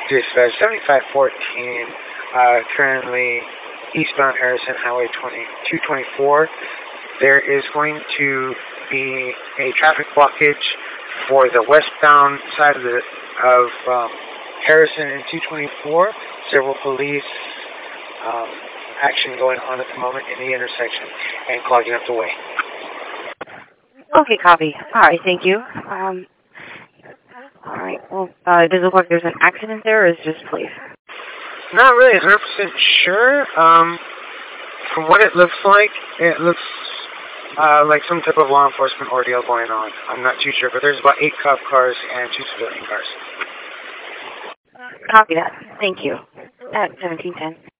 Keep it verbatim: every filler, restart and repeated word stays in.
Dispatch seventy-five fourteen, uh, currently eastbound Harrison Highway two twenty-four. There is going to be a traffic blockage for the westbound side of the of um, Harrison and two twenty-four. Several police um, action going on at the moment in the intersection and clogging up the way. Okay, copy. All right, thank you. Um, all right, well, uh, does it look like there's an accident there, or is it just police? Not really one hundred percent sure. Um, from what it looks like, it looks uh, like some type of law enforcement ordeal going on. I'm not too sure, but there's about eight cop cars and two civilian cars. Copy that. Thank you. At seventeen ten.